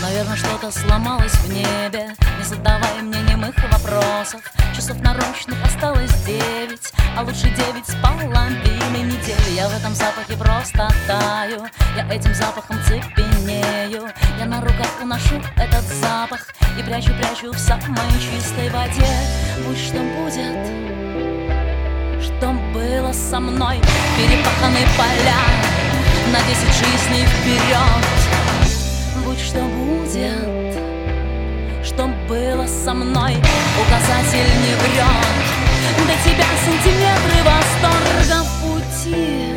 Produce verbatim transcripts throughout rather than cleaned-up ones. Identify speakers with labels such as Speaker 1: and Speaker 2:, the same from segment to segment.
Speaker 1: Наверное, что-то сломалось в небе. Не задавай мне немых вопросов. Часов наручных осталось девять, а лучше девять с половиной недель. Я в этом запахе просто таю, я этим запахом цепенею. Я на руках уношу этот запах и прячу-прячу в самой чистой воде. Будь что будет, что было со мной. Перепаханы поля на десять жизней вперед. Будь что будет, что было со мной. Указатель не врет. До тебя сантиметры восторга в пути.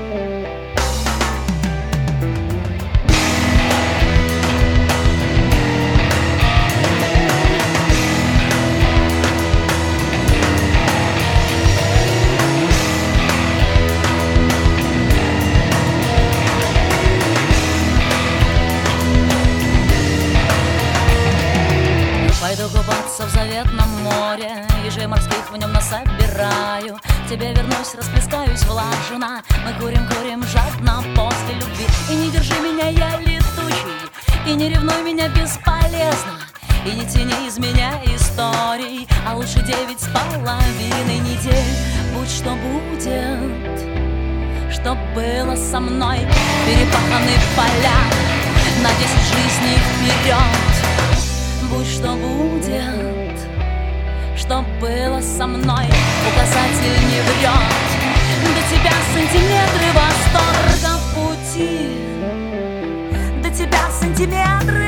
Speaker 1: Пойду купаться в заветном море, ежей морских в нем насобираю. К тебе вернусь, расплескаюсь влажно. Мы курим-курим жадно после любви. И не держи меня, я летучий, и не ревнуй меня бесполезно. И не тяни из меня историй, а лучше девять с половиной недель. Будь что будет, что было со мной. Перепаханы поля на десять жизней вперед. Будь что будет, что было со мной. Указатель не врет. До тебя сантиметры восторга в пути. До тебя сантиметры.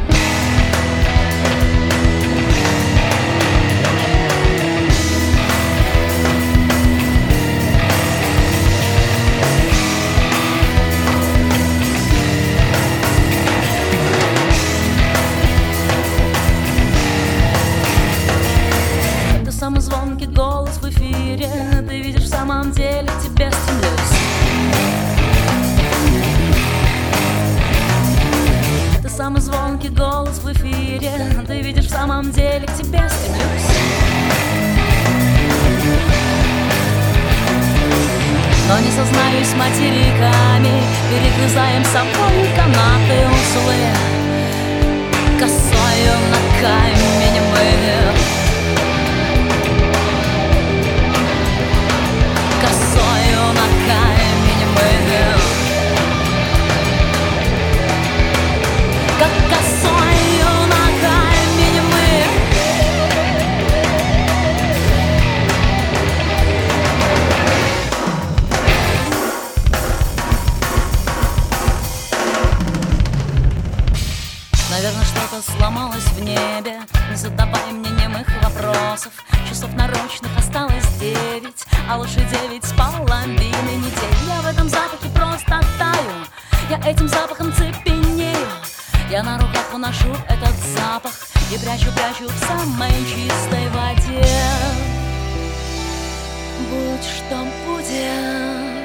Speaker 1: Самый звонкий голос в эфире. Ты видишь, в самом деле к тебе стремлюсь. Ты самый звонкий голос в эфире. Ты видишь, в самом деле к тебе стремлюсь. Но не сознаюсь материками, перегрызаем собой канаты узлы. Косою на камень мы. Косою на камень мы. Как косою на камень мы. Наверное, что-то сломалось в небе. Не задавай мне немых вопросов. Часов наручных осталось девять, а лучше девять с половиной недель. Я в этом запахе просто таю, я этим запахом цепенею. Я на руках уношу этот запах и прячу-прячу в самой чистой воде. Будь что будет.